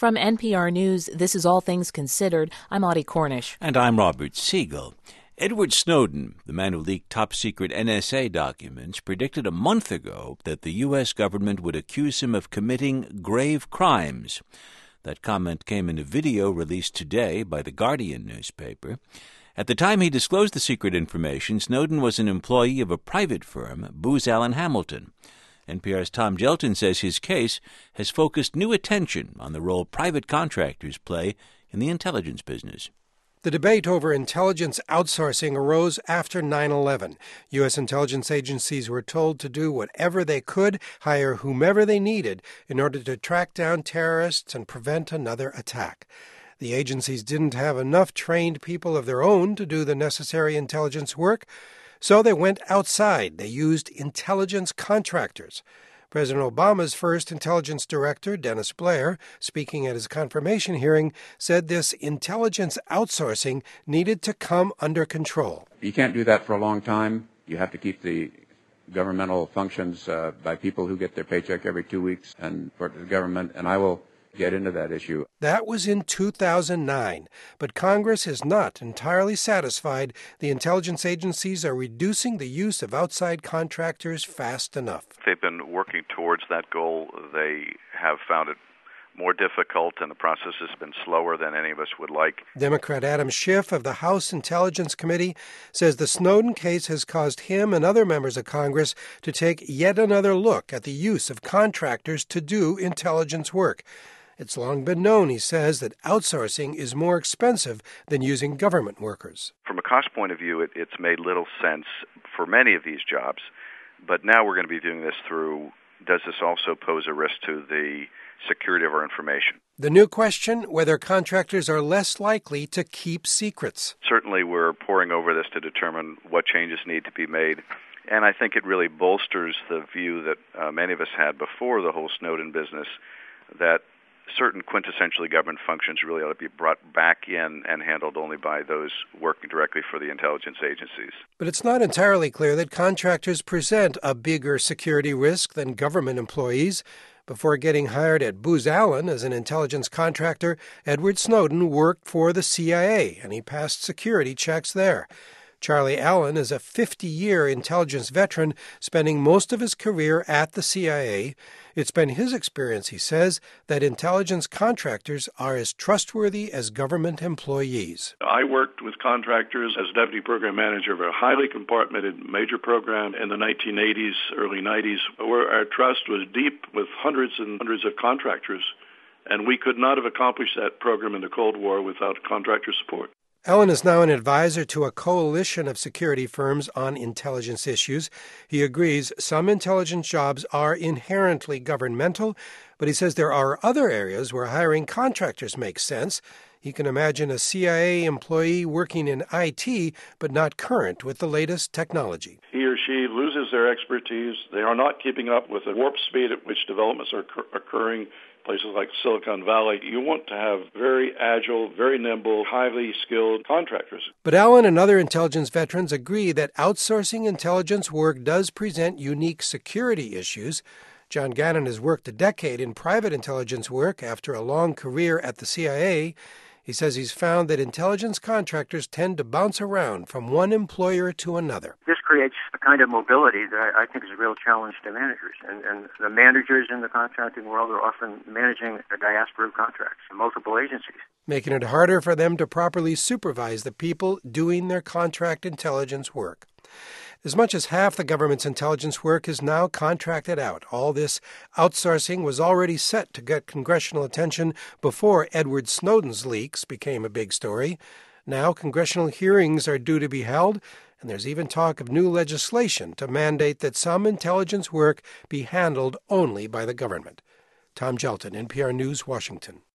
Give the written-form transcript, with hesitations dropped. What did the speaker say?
From NPR News, this is All Things Considered. I'm Audie Cornish. And I'm Robert Siegel. Edward Snowden, the man who leaked top-secret NSA documents, predicted a month ago that the U.S. government would accuse him of committing grave crimes. That comment came in a video released today by The Guardian newspaper. At the time he disclosed the secret information, Snowden was an employee of a private firm, Booz Allen Hamilton. NPR's Tom Gelton says his case has focused new attention on the role private contractors play in the intelligence business. The debate over intelligence outsourcing arose after 9/11. U.S. intelligence agencies were told to do whatever they could, hire whomever they needed, in order to track down terrorists and prevent another attack. The agencies didn't have enough trained people of their own to do the necessary intelligence work, so they went outside. They used intelligence contractors. President Obama's first intelligence director, Dennis Blair, speaking at his confirmation hearing, said this intelligence outsourcing needed to come under control. You can't do that for a long time. You have to keep the governmental functions by people who get their paycheck every 2 weeks and for the government, and I will get into that issue. That was in 2009, but Congress is not entirely satisfied the intelligence agencies are reducing the use of outside contractors fast enough. They've been working towards that goal. They have found it more difficult, and the process has been slower than any of us would like. Democrat Adam Schiff of the House Intelligence Committee says the Snowden case has caused him and other members of Congress to take yet another look at the use of contractors to do intelligence work. It's long been known, he says, that outsourcing is more expensive than using government workers. From a cost point of view, it's made little sense for many of these jobs. But now we're going to be doing this through, does this also pose a risk to the security of our information? The new question, whether contractors are less likely to keep secrets. Certainly we're poring over this to determine what changes need to be made. And I think it really bolsters the view that many of us had before the whole Snowden business, that certain quintessentially government functions really ought to be brought back in and handled only by those working directly for the intelligence agencies. But it's not entirely clear that contractors present a bigger security risk than government employees. Before getting hired at Booz Allen as an intelligence contractor, Edward Snowden worked for the CIA, and he passed security checks there. Charlie Allen is a 50-year intelligence veteran, spending most of his career at the CIA. It's been his experience, he says, that intelligence contractors are as trustworthy as government employees. I worked with contractors as deputy program manager of a highly compartmented major program in the 1980s, early 90s, where our trust was deep with hundreds and hundreds of contractors, and we could not have accomplished that program in the Cold War without contractor support. Allen is now an advisor to a coalition of security firms on intelligence issues. He agrees some intelligence jobs are inherently governmental, but he says there are other areas where hiring contractors makes sense. He can imagine a CIA employee working in IT, but not current with the latest technology. He or she loses their expertise. They are not keeping up with the warp speed at which developments are occurring. Places like Silicon Valley, you want to have very agile, very nimble, highly skilled contractors. But Allen and other intelligence veterans agree that outsourcing intelligence work does present unique security issues. John Gannon has worked a decade in private intelligence work after a long career at the CIA. He says he's found that intelligence contractors tend to bounce around from one employer to another. This creates a kind of mobility that I think is a real challenge to managers. And the managers in the contracting world are often managing a diaspora of contracts in multiple agencies, making it harder for them to properly supervise the people doing their contract intelligence work. As much as half the government's intelligence work is now contracted out. All this outsourcing was already set to get congressional attention before Edward Snowden's leaks became a big story. Now congressional hearings are due to be held, and there's even talk of new legislation to mandate that some intelligence work be handled only by the government. Tom Gelton, NPR News, Washington.